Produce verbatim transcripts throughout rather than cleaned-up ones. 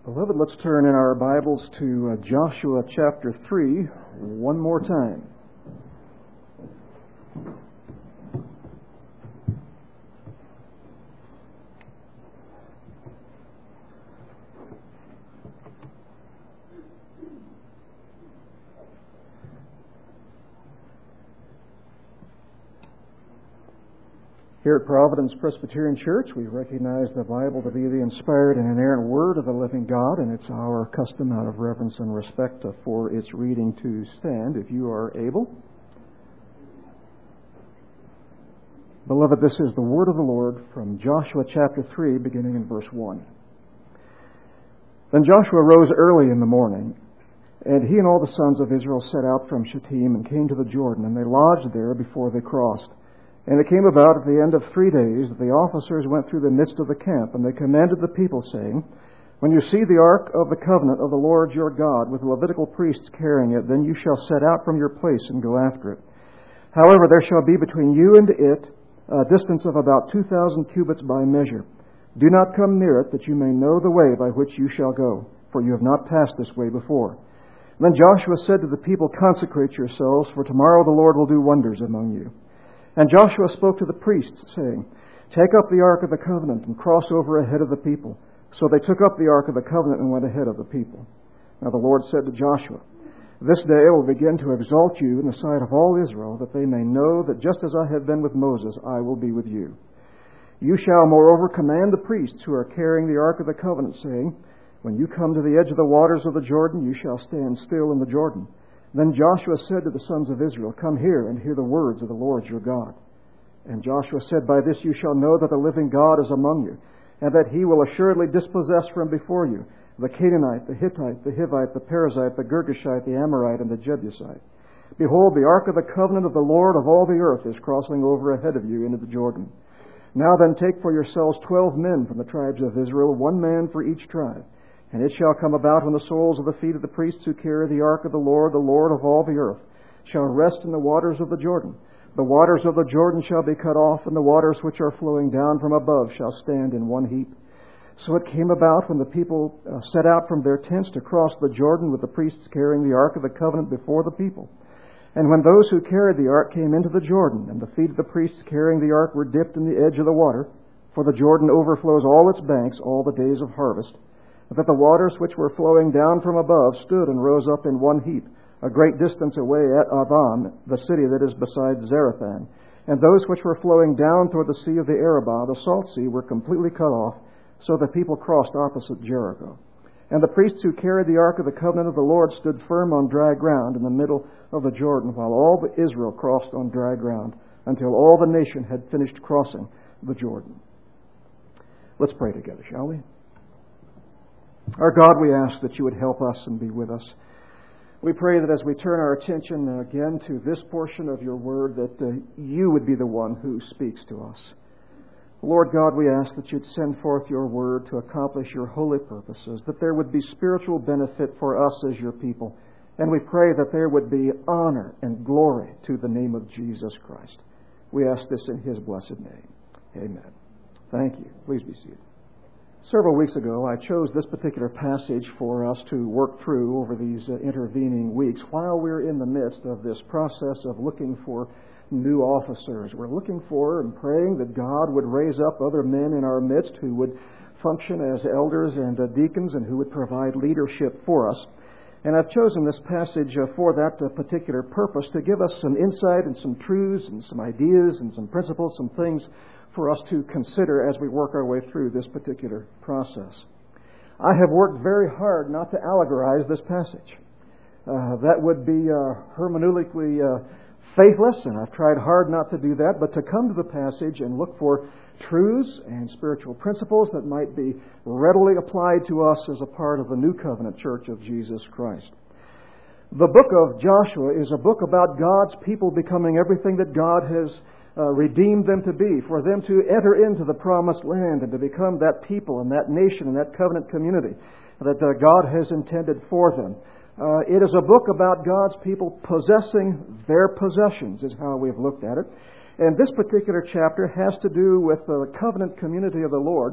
Beloved, let's turn in our Bibles to uh, Joshua chapter three one more time. Here at Providence Presbyterian Church, we recognize the Bible to be the inspired and inerrant Word of the living God, and it's our custom out of reverence and respect for its reading to stand, if you are able. Beloved, this is the Word of the Lord from Joshua chapter three, beginning in verse one. Then Joshua rose early in the morning, and he and all the sons of Israel set out from Shittim and came to the Jordan, and they lodged there before they crossed. And it came about at the end of three days that the officers went through the midst of the camp, and they commanded the people, saying, When you see the ark of the covenant of the Lord your God, with the Levitical priests carrying it, then you shall set out from your place and go after it. However, there shall be between you and it a distance of about two thousand cubits by measure. Do not come near it, that you may know the way by which you shall go, for you have not passed this way before. Then Joshua said to the people, Consecrate yourselves, for tomorrow the Lord will do wonders among you. And Joshua spoke to the priests, saying, Take up the ark of the covenant and cross over ahead of the people. So they took up the ark of the covenant and went ahead of the people. Now the Lord said to Joshua, This day I will begin to exalt you in the sight of all Israel, that they may know that just as I have been with Moses, I will be with you. You shall moreover command the priests who are carrying the ark of the covenant, saying, When you come to the edge of the waters of the Jordan, you shall stand still in the Jordan. Then Joshua said to the sons of Israel, Come here and hear the words of the Lord your God. And Joshua said, By this you shall know that the living God is among you, and that he will assuredly dispossess from before you the Canaanite, the Hittite, the Hivite, the Perizzite, the Girgashite, the Amorite, and the Jebusite. Behold, the ark of the covenant of the Lord of all the earth is crossing over ahead of you into the Jordan. Now then take for yourselves twelve men from the tribes of Israel, one man for each tribe. And it shall come about when the soles of the feet of the priests who carry the ark of the Lord, the Lord of all the earth, shall rest in the waters of the Jordan. The waters of the Jordan shall be cut off, and the waters which are flowing down from above shall stand in one heap. So it came about when the people uh, set out from their tents to cross the Jordan with the priests carrying the ark of the covenant before the people. And when those who carried the ark came into the Jordan, and the feet of the priests carrying the ark were dipped in the edge of the water, for the Jordan overflows all its banks all the days of harvest, that the waters which were flowing down from above stood and rose up in one heap, a great distance away at Adam, the city that is beside Zarethan. And those which were flowing down toward the sea of the Arabah, the salt sea, were completely cut off, so the people crossed opposite Jericho. And the priests who carried the ark of the covenant of the Lord stood firm on dry ground in the middle of the Jordan, while all the Israel crossed on dry ground, until all the nation had finished crossing the Jordan. Let's pray together, shall we? Our God, we ask that you would help us and be with us. We pray that as we turn our attention again to this portion of your word, that uh, you would be the one who speaks to us. Lord God, we ask that you'd send forth your word to accomplish your holy purposes, that there would be spiritual benefit for us as your people, and we pray that there would be honor and glory to the name of Jesus Christ. We ask this in his blessed name. Amen. Thank you. Please be seated. Several weeks ago, I chose this particular passage for us to work through over these uh, intervening weeks while we're in the midst of this process of looking for new officers. We're looking for and praying that God would raise up other men in our midst who would function as elders and uh, deacons and who would provide leadership for us. And I've chosen this passage uh, for that uh, particular purpose, to give us some insight and some truths and some ideas and some principles, some things for us to consider as we work our way through this particular process. I have worked very hard not to allegorize this passage. Uh, that would be uh, hermeneutically uh, faithless, and I've tried hard not to do that, but to come to the passage and look for truths and spiritual principles that might be readily applied to us as a part of the New Covenant Church of Jesus Christ. The book of Joshua is a book about God's people becoming everything that God has Uh, redeemed them to be, for them to enter into the promised land and to become that people and that nation and that covenant community that uh, God has intended for them. Uh, it is a book about God's people possessing their possessions, is how we've looked at it. And this particular chapter has to do with the covenant community of the Lord,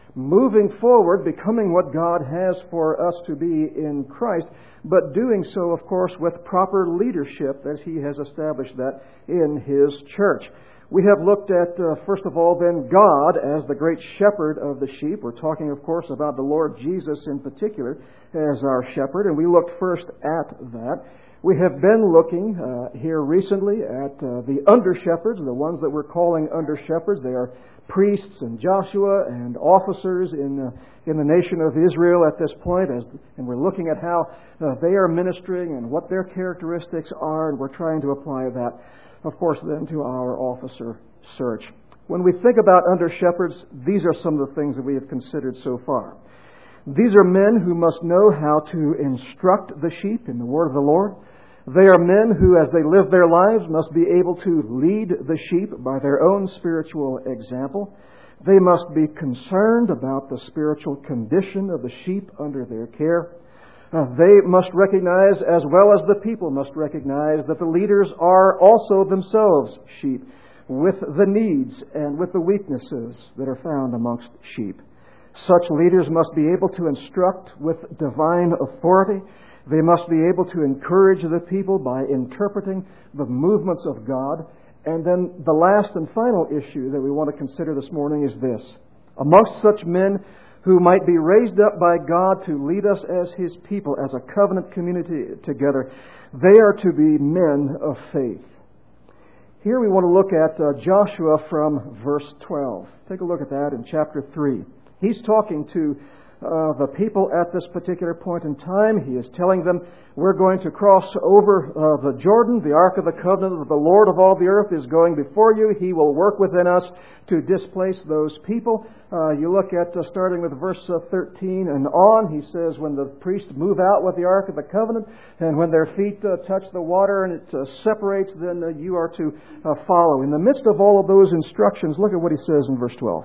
moving forward, becoming what God has for us to be in Christ, but doing so, of course, with proper leadership as He has established that in His church. We have looked at, uh, first of all, then, God as the great shepherd of the sheep. We're talking, of course, about the Lord Jesus in particular as our shepherd, and we looked first at that. We have been looking uh, here recently at uh, the under-shepherds, the ones that we're calling under-shepherds. They are priests and Joshua and officers in uh, in the nation of Israel at this point, as, and we're looking at how uh, they are ministering and what their characteristics are, and we're trying to apply that, of course, then to our officer search. When we think about under-shepherds, these are some of the things that we have considered so far. These are men who must know how to instruct the sheep in the word of the Lord. They are men who, as they live their lives, must be able to lead the sheep by their own spiritual example. They must be concerned about the spiritual condition of the sheep under their care. Uh, they must recognize, as well as the people must recognize, that the leaders are also themselves sheep, with the needs and with the weaknesses that are found amongst sheep. Such leaders must be able to instruct with divine authority. They must be able to encourage the people by interpreting the movements of God. And then the last and final issue that we want to consider this morning is this. Amongst such men who might be raised up by God to lead us as His people, as a covenant community together, they are to be men of faith. Here we want to look at uh, Joshua from verse twelve. Take a look at that in chapter three. He's talking to uh, the people at this particular point in time. He is telling them, we're going to cross over uh, the Jordan. The Ark of the Covenant of the Lord of all the earth is going before you. He will work within us to displace those people. Uh, you look at, uh, starting with verse uh, thirteen and on, he says, when the priests move out with the Ark of the Covenant, and when their feet uh, touch the water and it uh, separates, then uh, you are to uh, follow. In the midst of all of those instructions, look at what he says in verse twelve.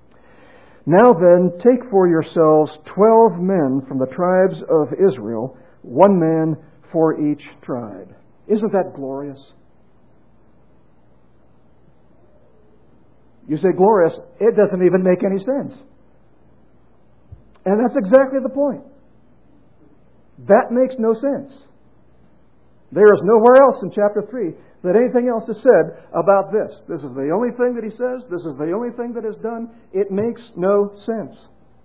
Now then, take for yourselves twelve men from the tribes of Israel, one man for each tribe. Isn't that glorious? You say glorious, it doesn't even make any sense. And that's exactly the point. That makes no sense. There is nowhere else in chapter three that anything else is said about this. This is the only thing that he says. This is the only thing that is done. It makes no sense.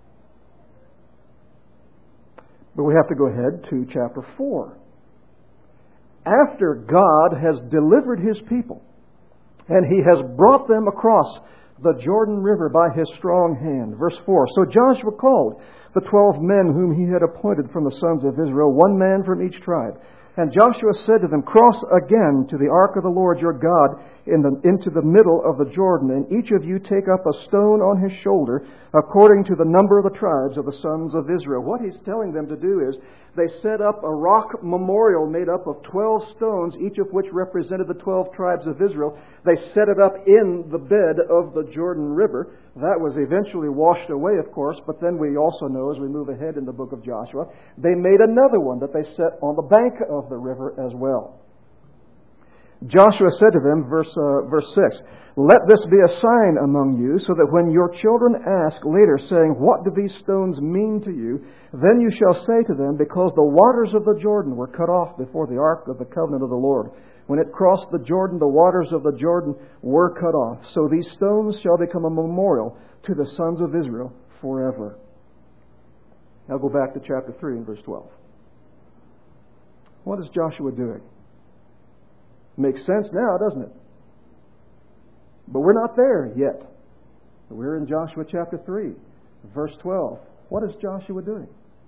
But we have to go ahead to chapter four. After God has delivered His people, and He has brought them across the Jordan River by His strong hand. Verse four. So Joshua called the twelve men whom he had appointed from the sons of Israel, one man from each tribe. And Joshua said to them, cross again to the ark of the Lord your God in the, into the middle of the Jordan, and each of you take up a stone on his shoulder, according to the number of the tribes of the sons of Israel. What he's telling them to do is, they set up a rock memorial made up of twelve stones, each of which represented the twelve tribes of Israel. They set it up in the bed of the Jordan River. That was eventually washed away, of course, but then we also know, as we move ahead in the book of Joshua, they made another one that they set on the bank of the river as well. Joshua said to them, verse uh, verse six, let this be a sign among you, so that when your children ask later, saying, what do these stones mean to you? Then you shall say to them, because the waters of the Jordan were cut off before the ark of the covenant of the Lord. When it crossed the Jordan, the waters of the Jordan were cut off. So these stones shall become a memorial to the sons of Israel forever. Now go back to chapter three and verse twelve. What is Joshua doing? Makes sense now, doesn't it? But we're not there yet. We're in Joshua chapter three, verse twelve. What is Joshua doing?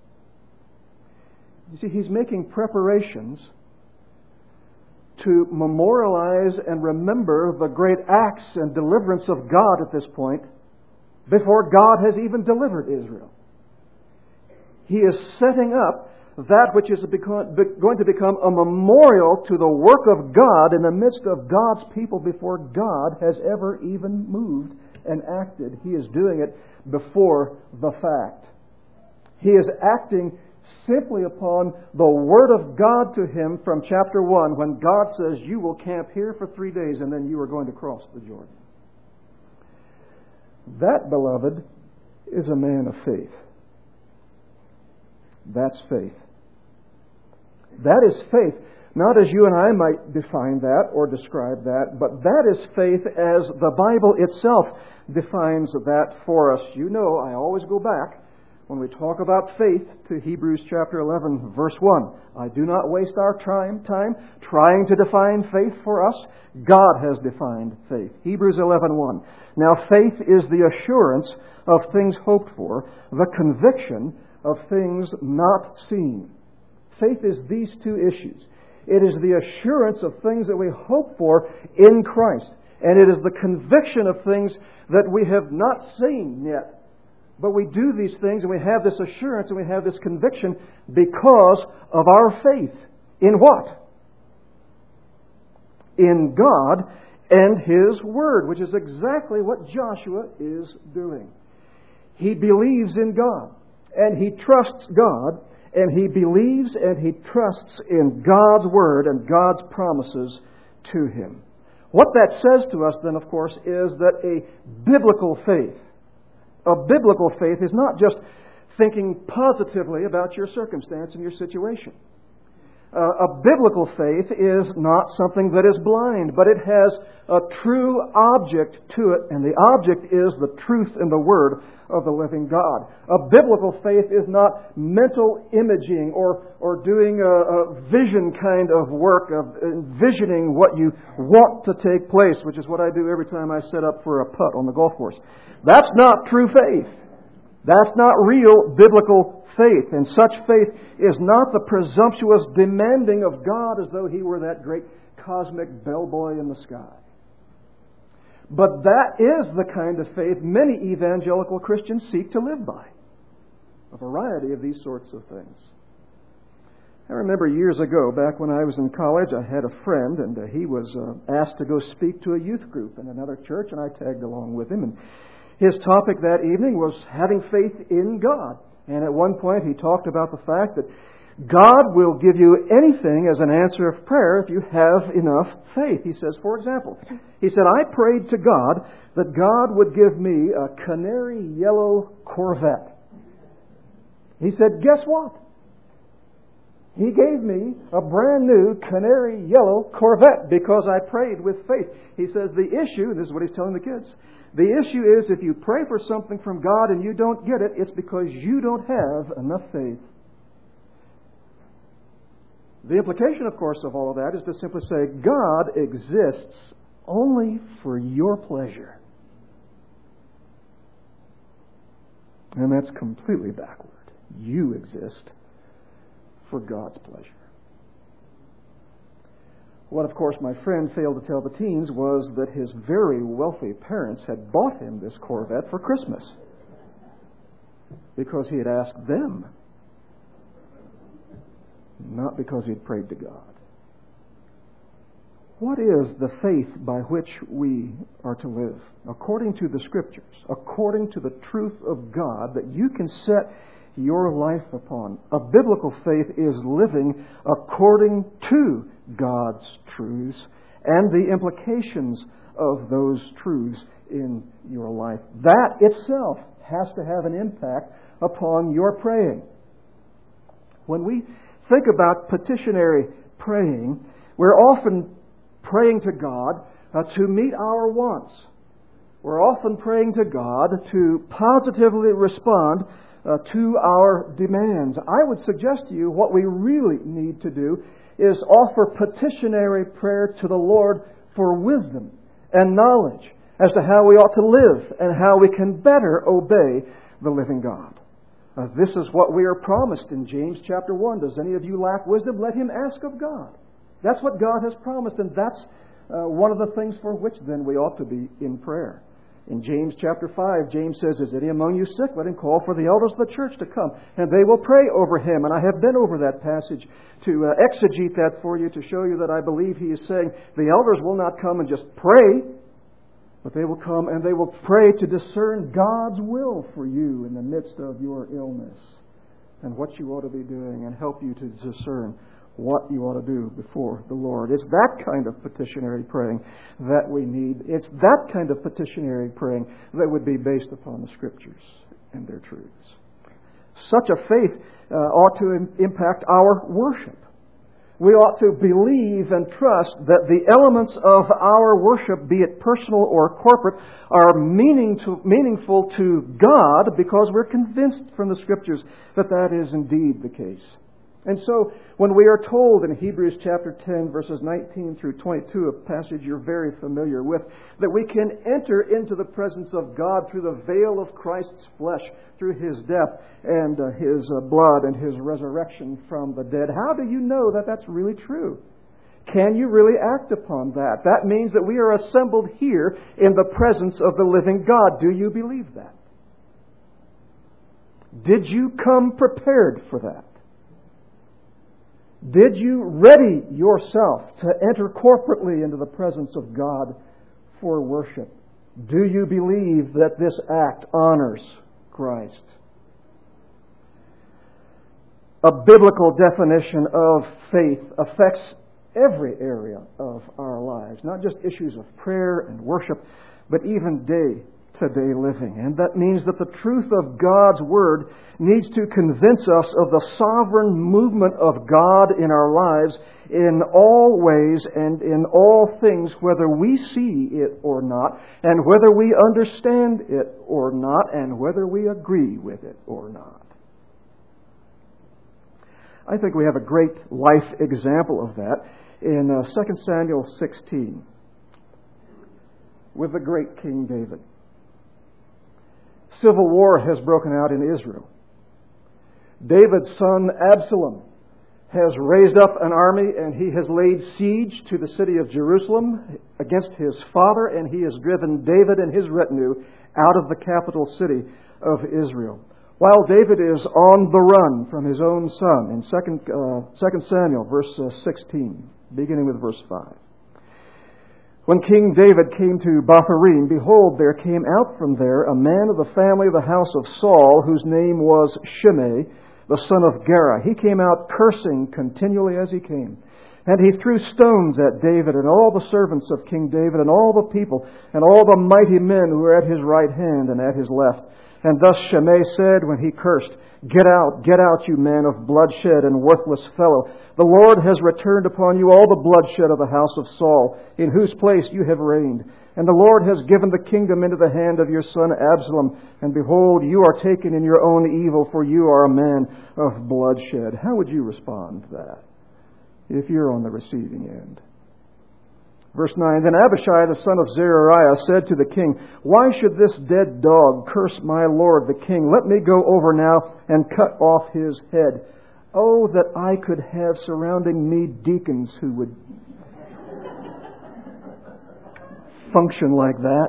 You see, he's making preparations to memorialize and remember the great acts and deliverance of God at this point, before God has even delivered Israel. He is setting up that which is going to become a memorial to the work of God in the midst of God's people before God has ever even moved and acted. He is doing it before the fact. He is acting simply upon the Word of God to him from chapter one, when God says, you will camp here for three days and then you are going to cross the Jordan. That, beloved, is a man of faith. That's faith. That is faith. Not as you and I might define that or describe that, but that is faith as the Bible itself defines that for us. You know, I always go back when we talk about faith to Hebrews chapter eleven, verse one. I do not waste our time, time trying to define faith for us. God has defined faith. Hebrews eleven one. Now faith is the assurance of things hoped for, the conviction of things not seen. Faith is these two issues. It is the assurance of things that we hope for in Christ. And it is the conviction of things that we have not seen yet. But we do these things and we have this assurance and we have this conviction because of our faith. In what? In God and His Word, which is exactly what Joshua is doing. He believes in God and he trusts God and he believes and he trusts in God's Word and God's promises to him. What that says to us then, of course, is that a biblical faith A biblical faith is not just thinking positively about your circumstance and your situation. Uh, a biblical faith is not something that is blind, but it has a true object to it, and the object is the truth and the Word of the living God. A biblical faith is not mental imaging or, or doing a, a vision kind of work of envisioning what you want to take place, which is what I do every time I set up for a putt on the golf course. That's not true faith. That's not real biblical faith. And such faith is not the presumptuous demanding of God as though He were that great cosmic bellboy in the sky. But that is the kind of faith many evangelical Christians seek to live by. A variety of these sorts of things. I remember years ago, back when I was in college, I had a friend, and uh, he was uh, asked to go speak to a youth group in another church, and I tagged along with him. And his topic that evening was having faith in God. And at one point he talked about the fact that God will give you anything as an answer of prayer if you have enough faith. He says, for example, he said, I prayed to God that God would give me a canary yellow Corvette. He said, guess what? He gave me a brand new canary yellow Corvette because I prayed with faith. He says the issue, and this is what he's telling the kids, the issue is if you pray for something from God and you don't get it, it's because you don't have enough faith. The implication, of course, of all of that is to simply say, God exists only for your pleasure. And that's completely backward. You exist for God's pleasure. What, of course, my friend failed to tell the teens was that his very wealthy parents had bought him this Corvette for Christmas because he had asked them, not because he had prayed to God. What is the faith by which we are to live? According to the Scriptures, according to the truth of God that you can set your life upon. A biblical faith is living according to God's truths and the implications of those truths in your life. That itself has to have an impact upon your praying. When we think about petitionary praying, we're often praying to God uh, to meet our wants. We're often praying to God to positively respond Uh, to our demands. I would suggest to you what we really need to do is offer petitionary prayer to the Lord for wisdom and knowledge as to how we ought to live and how we can better obey the living God. Uh, this is what we are promised in James chapter one. Does any of you lack wisdom? Let him ask of God. That's what God has promised, and that's uh, one of the things for which then we ought to be in prayer. In James chapter five, James says, is any among you sick? Let him call for the elders of the church to come, and they will pray over him. And I have been over that passage to uh, exegete that for you, to show you that I believe he is saying the elders will not come and just pray, but they will come and they will pray to discern God's will for you in the midst of your illness and what you ought to be doing, and help you to discern what you ought to do before the Lord. It's that kind of petitionary praying that we need. It's that kind of petitionary praying that would be based upon the Scriptures. and their truths. Such a faith uh, ought to im- impact our worship. We ought to believe and trust that the elements of our worship, be it personal or corporate, are meaning to, meaningful to God because we're convinced from the Scriptures that that is indeed the case. And so, when we are told in Hebrews chapter ten, verses nineteen through twenty-two, a passage you're very familiar with, that we can enter into the presence of God through the veil of Christ's flesh, through His death and uh, His uh, blood and His resurrection from the dead. How do you know that that's really true? Can you really act upon that? That means that we are assembled here in the presence of the living God. Do you believe that? Did you come prepared for that? Did you ready yourself to enter corporately into the presence of God for worship? Do you believe that this act honors Christ? A biblical definition of faith affects every area of our lives, not just issues of prayer and worship, but even day-to-day living. And that means that the truth of God's Word needs to convince us of the sovereign movement of God in our lives in all ways and in all things, whether we see it or not, and whether we understand it or not, and whether we agree with it or not. I think we have a great life example of that in uh, Second Samuel sixteen with the great King David. Civil war has broken out in Israel. David's son Absalom has raised up an army and he has laid siege to the city of Jerusalem against his father, and he has driven David and his retinue out of the capital city of Israel. While David is on the run from his own son in Second uh, Second Samuel, verse uh, sixteen, beginning with verse five. When King David came to Bahurim, behold, there came out from there a man of the family of the house of Saul, whose name was Shimei, the son of Gera. He came out cursing continually as he came. And he threw stones at David and all the servants of King David and all the people and all the mighty men who were at his right hand and at his left. And thus Shimei said when he cursed, Get out, get out, you man of bloodshed and worthless fellow. The Lord has returned upon you all the bloodshed of the house of Saul, in whose place you have reigned. And the Lord has given the kingdom into the hand of your son Absalom. And behold, you are taken in your own evil, for you are a man of bloodshed. How would you respond to that if you're on the receiving end? Verse nine, Then Abishai the son of Zeruiah said to the king, Why should this dead dog curse my lord the king? Let me go over now and cut off his head. Oh, that I could have surrounding me deacons who would function like that.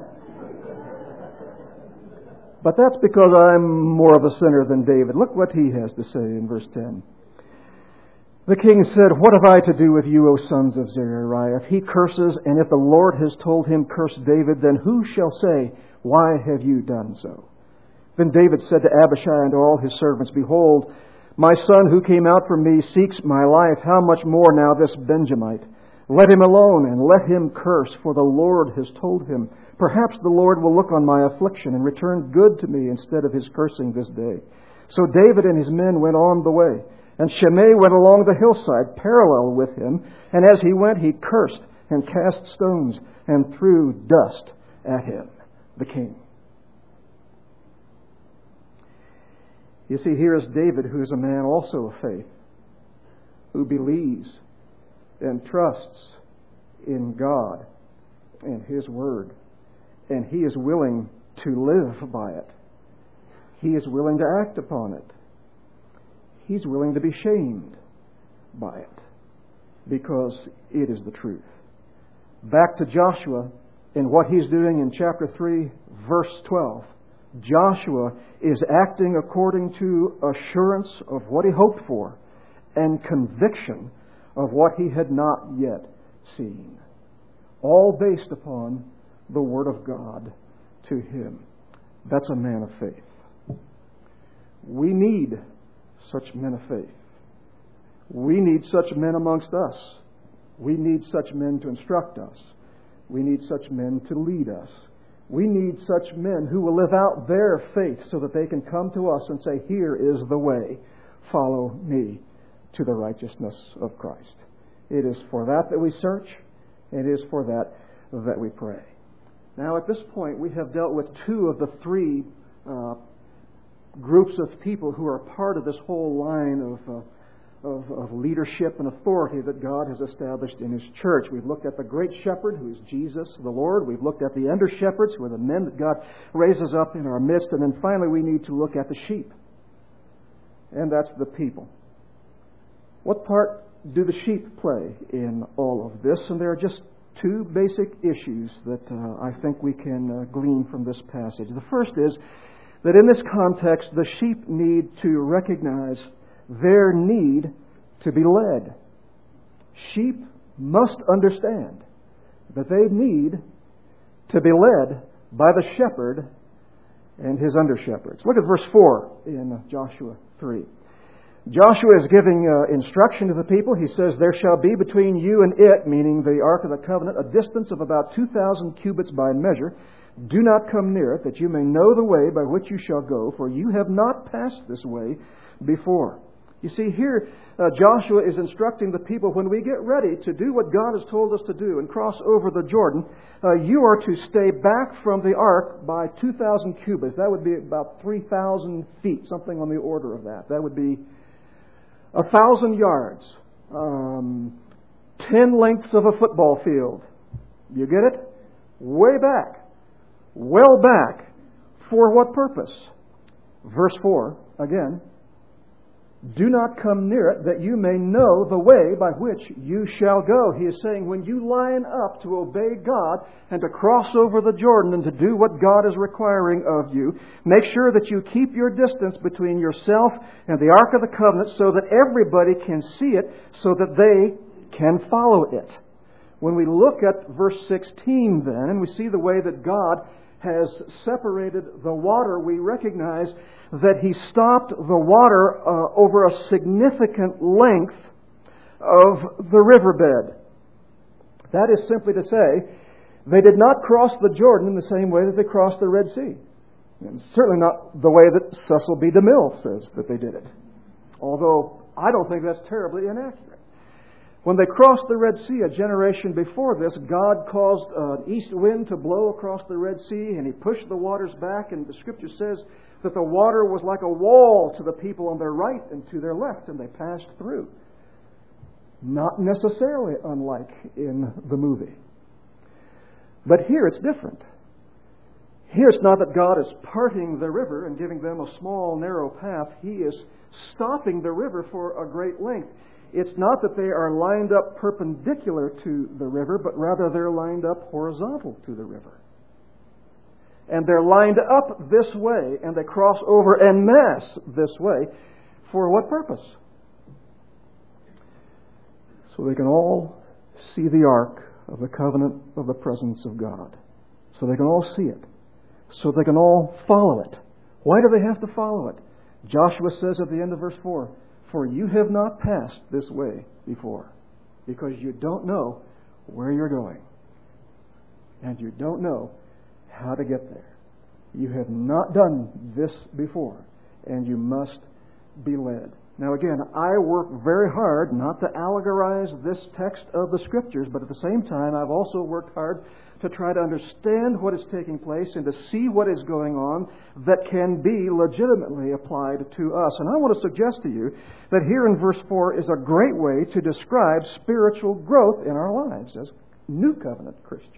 But that's because I'm more of a sinner than David. Look what he has to say in verse ten. The king said, What have I to do with you, O sons of Zeruiah? If he curses, and if the Lord has told him, Curse David, then who shall say, Why have you done so? Then David said to Abishai and to all his servants, Behold, my son who came out from me seeks my life. How much more now this Benjamite? Let him alone, and let him curse, for the Lord has told him. Perhaps the Lord will look on my affliction and return good to me instead of his cursing this day. So David and his men went on the way. And Shimei went along the hillside parallel with him, and as he went he cursed and cast stones and threw dust at him, the king. You see, here is David, who is a man also of faith, who believes and trusts in God and His Word, and he is willing to live by it. He is willing to act upon it. He's willing to be shamed by it because it is the truth. Back to Joshua in what he's doing in chapter three, verse twelve. Joshua is acting according to assurance of what he hoped for and conviction of what he had not yet seen. All based upon the Word of God to him. That's a man of faith. We need such men of faith. We need such men amongst us. We need such men to instruct us. We need such men to lead us. We need such men who will live out their faith so that they can come to us and say, here is the way. Follow me to the righteousness of Christ. It is for that that we search. It is for that that we pray. Now, at this point, we have dealt with two of the three uh, groups of people who are part of this whole line of, uh, of, of leadership and authority that God has established in His church. We've looked at the great shepherd, who is Jesus the Lord. We've looked at the under-shepherds, who are the men that God raises up in our midst. And then finally, we need to look at the sheep. And that's the people. What part do the sheep play in all of this? And there are just two basic issues that uh, I think we can uh, glean from this passage. The first is that in this context, the sheep need to recognize their need to be led. Sheep must understand that they need to be led by the shepherd and his under-shepherds. Look at verse four in Joshua three. Joshua is giving uh, instruction to the people. He says, there shall be between you and it, meaning the Ark of the Covenant, a distance of about two thousand cubits by measure. Do not come near it, that you may know the way by which you shall go, for you have not passed this way before. You see, here uh, Joshua is instructing the people, when we get ready to do what God has told us to do and cross over the Jordan, uh, you are to stay back from the ark by two thousand cubits. That would be about three thousand feet, something on the order of that. That would be a thousand yards, um, ten lengths of a football field. You get it? Way back. Well back. For what purpose? Verse four, again. Do not come near it, that you may know the way by which you shall go. He is saying, when you line up to obey God and to cross over the Jordan and to do what God is requiring of you, make sure that you keep your distance between yourself and the Ark of the Covenant so that everybody can see it, so that they can follow it. When we look at verse sixteen then, and we see the way that God has separated the water, we recognize that He stopped the water uh, over a significant length of the riverbed. That is simply to say, they did not cross the Jordan in the same way that they crossed the Red Sea. And certainly not the way that Cecil B. DeMille says that they did it. Although I don't think that's terribly inaccurate. When they crossed the Red Sea a generation before this, God caused an east wind to blow across the Red Sea, and He pushed the waters back, and the Scripture says that the water was like a wall to the people on their right and to their left, and they passed through. Not necessarily unlike in the movie. But here it's different. Here it's not that God is parting the river and giving them a small, narrow path. He is stopping the river for a great length. It's not that they are lined up perpendicular to the river, but rather they're lined up horizontal to the river. And they're lined up this way, and they cross over en masse this way. For what purpose? So they can all see the ark of the covenant of the presence of God. So they can all see it. So they can all follow it. Why do they have to follow it? Joshua says at the end of verse four, for you have not passed this way before, because you don't know where you're going. And you don't know how to get there. You have not done this before, and you must be led. Now again, I work very hard not to allegorize this text of the Scriptures, but at the same time, I've also worked hard to try to understand what is taking place and to see what is going on that can be legitimately applied to us. And I want to suggest to you that here in verse four is a great way to describe spiritual growth in our lives as New Covenant Christians.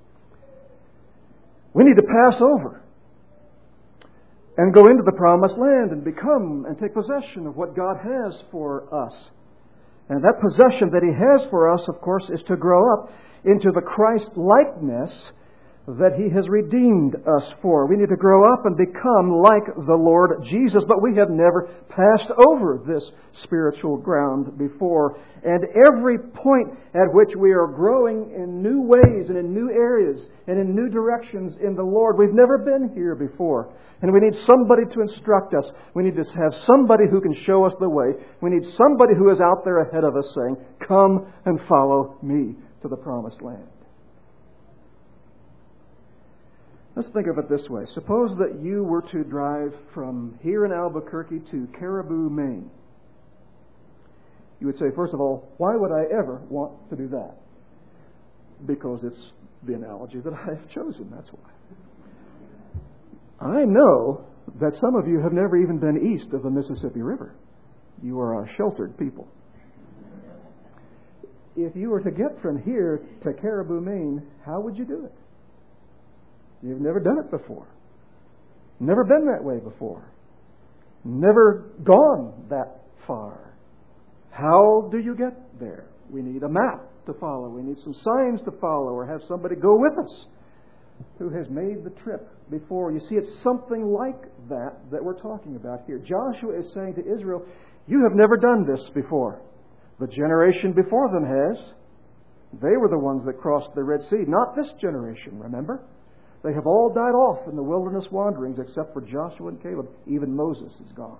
We need to pass over and go into the promised land and become and take possession of what God has for us. And that possession that He has for us, of course, is to grow up into the Christ-likeness that He has redeemed us for. We need to grow up and become like the Lord Jesus, but we have never passed over this spiritual ground before. And every point at which we are growing in new ways and in new areas and in new directions in the Lord, we've never been here before. And we need somebody to instruct us. We need to have somebody who can show us the way. We need somebody who is out there ahead of us saying, come and follow me to the promised land. Let's think of it this way. Suppose that you were to drive from here in Albuquerque to Caribou, Maine. You would say, first of all, why would I ever want to do that? Because it's the analogy that I've chosen, that's why. I know that some of you have never even been east of the Mississippi River. You are a sheltered people. If you were to get from here to Caribou, Maine, how would you do it? You've never done it before. Never been that way before. Never gone that far. How do you get there? We need a map to follow. We need some signs to follow, or have somebody go with us who has made the trip before. You see, it's something like that that we're talking about here. Joshua is saying to Israel, you have never done this before. The generation before them has. They were the ones that crossed the Red Sea, not this generation, remember? They have all died off in the wilderness wanderings except for Joshua and Caleb. Even Moses is gone.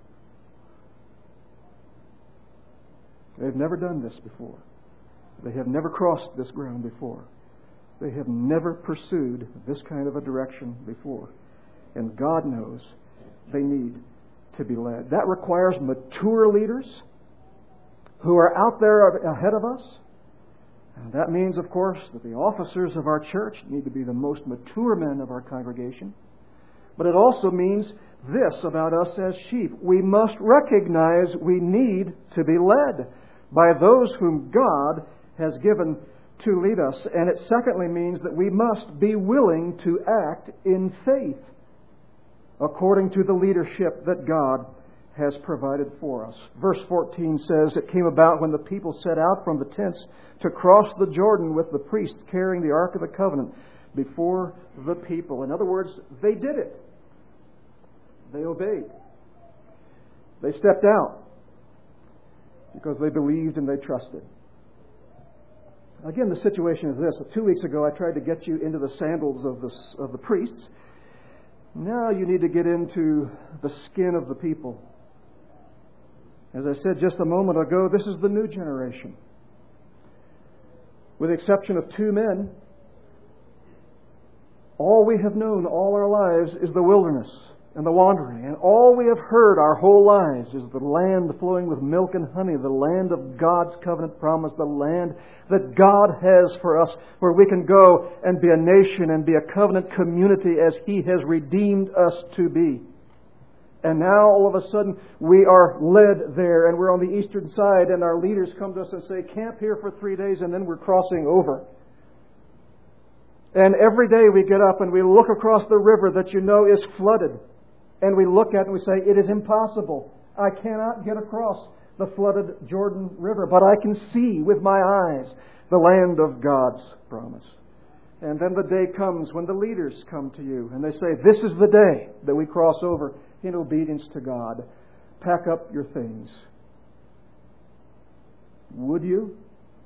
They've never done this before. They have never crossed this ground before. They have never pursued this kind of a direction before. And God knows they need to be led. That requires mature leaders who are out there ahead of us. And that means, of course, that the officers of our church need to be the most mature men of our congregation. But it also means this about us as sheep. We must recognize we need to be led by those whom God has given to lead us. And it secondly means that we must be willing to act in faith according to the leadership that God has provided for us. Verse fourteen says, it came about when the people set out from the tents to cross the Jordan with the priests carrying the Ark of the Covenant before the people. In other words, they did it. They obeyed. They stepped out because they believed and they trusted. Again, the situation is this. Two weeks ago, I tried to get you into the sandals of the, of the priests. Now you need to get into the skin of the people. As I said just a moment ago, this is the new generation. With the exception of two men, all we have known all our lives is the wilderness and the wandering. And all we have heard our whole lives is the land flowing with milk and honey, the land of God's covenant promise, the land that God has for us, where we can go and be a nation and be a covenant community as He has redeemed us to be. And now, all of a sudden, we are led there, and we're on the eastern side, and our leaders come to us and say, camp here for three days, and then we're crossing over. And every day we get up and we look across the river that you know is flooded. And we look at it and we say, it is impossible. I cannot get across the flooded Jordan River, but I can see with my eyes the land of God's promise. And then the day comes when the leaders come to you and they say, this is the day that we cross over in obedience to God. Pack up your things. Would you?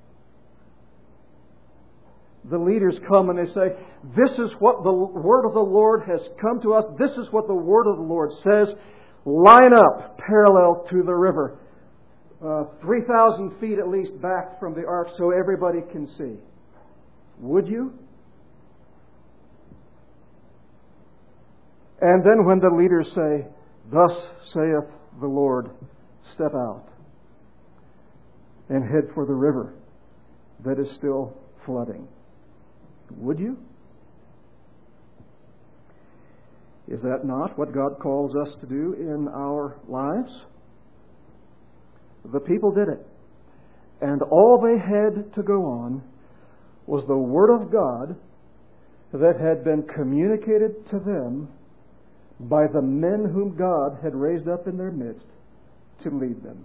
The leaders come and they say, this is what the word of the Lord has come to us. This is what the word of the Lord says. Line up parallel to the river. Uh, three thousand feet at least back from the ark so everybody can see. Would you? And then when the leaders say, thus saith the Lord, step out and head for the river that is still flooding. Would you? Is that not what God calls us to do in our lives? The people did it. And all they had to go on was the Word of God that had been communicated to them by the men whom God had raised up in their midst to lead them.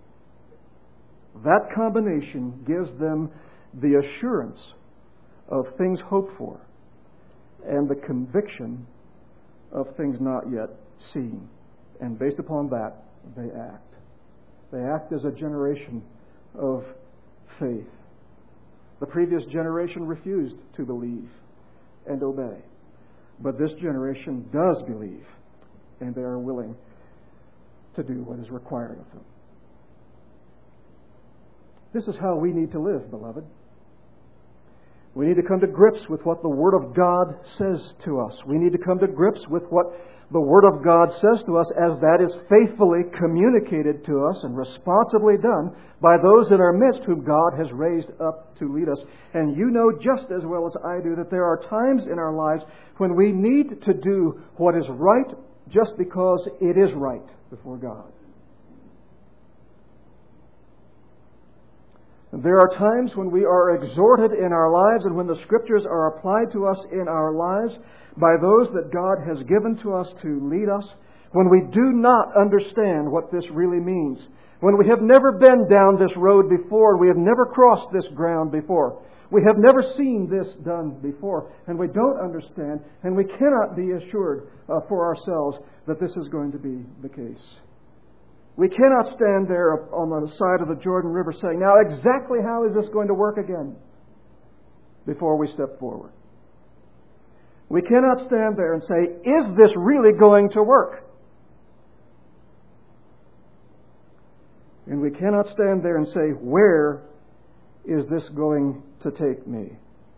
That combination gives them the assurance of things hoped for and the conviction of things not yet seen. And based upon that, they act. They act as a generation of faith. The previous generation refused to believe and obey. But this generation does believe, and they are willing to do what is required of them. This is how we need to live, beloved. We need to come to grips with what the Word of God says to us. We need to come to grips with what the Word of God says to us as that is faithfully communicated to us and responsibly done by those in our midst whom God has raised up to lead us. And you know just as well as I do that there are times in our lives when we need to do what is right just because it is right before God. There are times when we are exhorted in our lives and when the Scriptures are applied to us in our lives by those that God has given to us to lead us, when we do not understand what this really means, when we have never been down this road before, we have never crossed this ground before, we have never seen this done before, and we don't understand, and we cannot be assured uh, for ourselves that this is going to be the case. We cannot stand there on the side of the Jordan River saying, now exactly how is this going to work again? Before we step forward. We cannot stand there and say, is this really going to work? And we cannot stand there and say, where is this going to take me?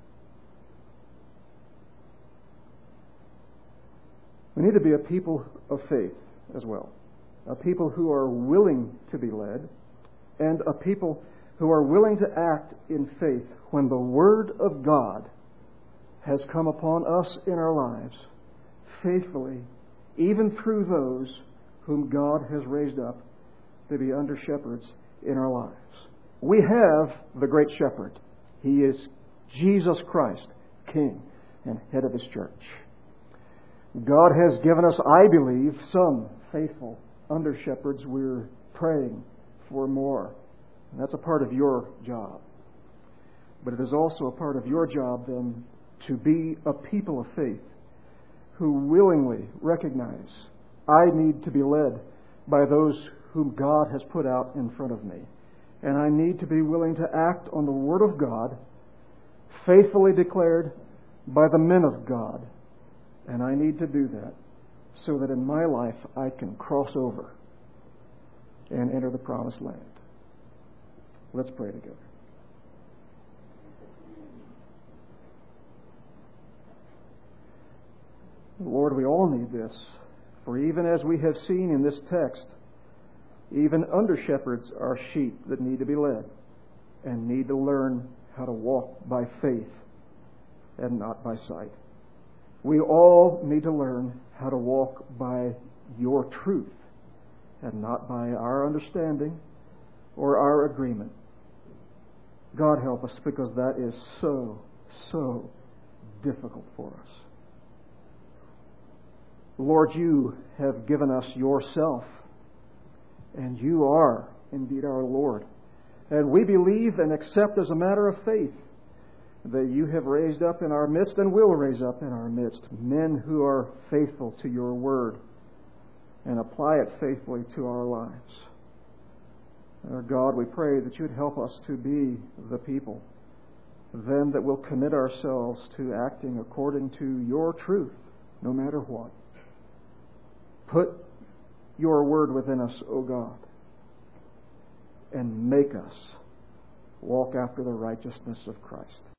We need to be a people of faith as well. A people who are willing to be led, and a people who are willing to act in faith when the Word of God has come upon us in our lives, faithfully, even through those whom God has raised up to be under shepherds in our lives. We have the great shepherd. He is Jesus Christ, King and head of His church. God has given us, I believe, some faithful under shepherds. We're praying for more. And that's a part of your job. But it is also a part of your job then to be a people of faith who willingly recognize I need to be led by those whom God has put out in front of me. And I need to be willing to act on the Word of God, faithfully declared by the men of God. And I need to do that so that in my life I can cross over and enter the promised land. Let's pray together. Lord, we all need this, for even as we have seen in this text, even under-shepherds are sheep that need to be led and need to learn how to walk by faith and not by sight. We all need to learn how to walk by your truth and not by our understanding or our agreement. God help us, because that is so, so difficult for us. Lord, you have given us yourself, and you are indeed our Lord. And we believe and accept as a matter of faith that you have raised up in our midst and will raise up in our midst men who are faithful to your word and apply it faithfully to our lives. Our God, we pray that you'd help us to be the people then that will commit ourselves to acting according to your truth, no matter what. Put your word within us, O God, and make us walk after the righteousness of Christ.